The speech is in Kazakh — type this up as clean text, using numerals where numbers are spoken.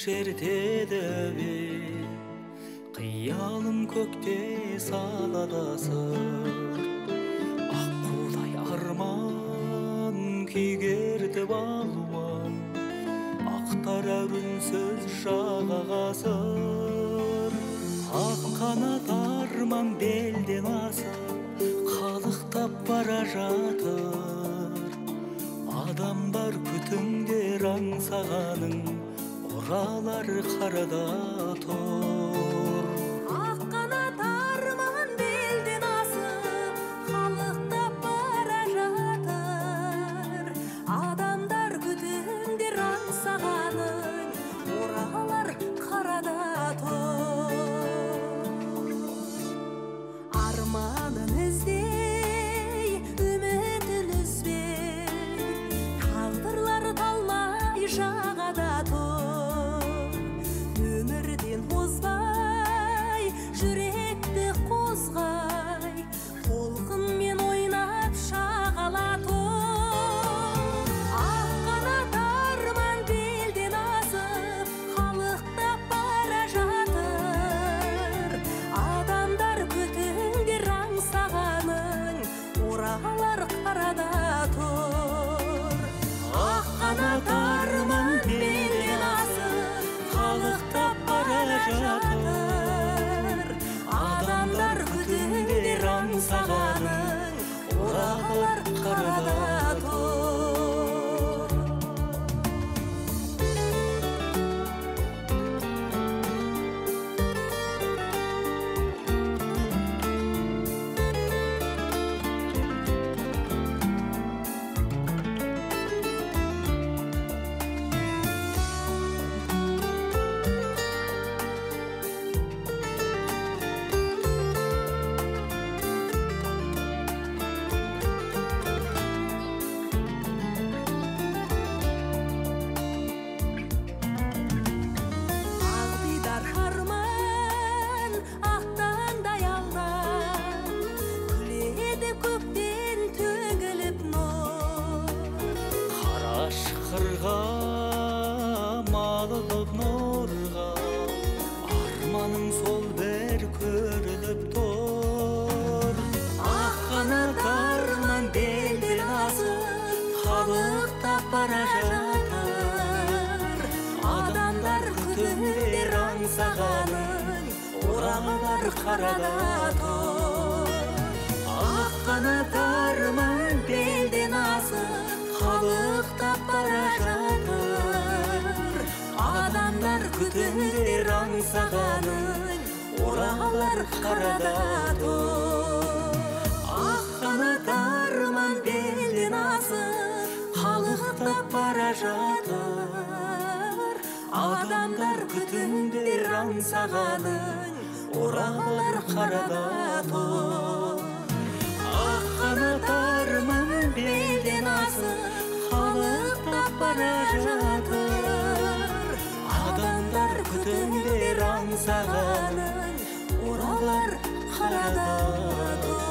шертеді қиялым көкте салада сыр аққудай арман күйгерді балуан ақтарар үнсіз жағаға сыр ақ қанат арман белден асып қалықтап бара жатыр адамдар күтіңдер аңсағаның оралар қарада тұр ақ қанат арман белден асып қалықтап бара жатыр адамдар күтіңдер аңсағаның оралар қарада тұр арманын іздей үмітін үзбей тағдырлар талмай жағада тұр өмірден озбай жүректі қозғай толқынмен ойнап шағала тұр ақ қанат арман белден асып қалықтап бара жатыр адамдар күтіңдер аңсағаның оралар қарада тұр ақ қанат арман белден асып қалықтап бара жатыр адамдар күтіңдер аңсағаның оралар қарада тұр қырға малынып нұрға арманың сол бір көрініп тұр ақ қанат арман белден асып қалықтап бара жатыр адамдар күтіңдер аңсағаның оралар қарада тұр ақ қанат арман белден асып қалықтап бара жатыр адамдар күтіңдер аңсағаның оралар қарада тұр ақ қанат арман белден асып қалықтап бара жатыр адамдар күтіңдер аңсағаның оралар қарада тұр ақ қанат арман белден асып қалықтап бара жатыр адамдар күтіңдер аңсағаның оралар қарада тұр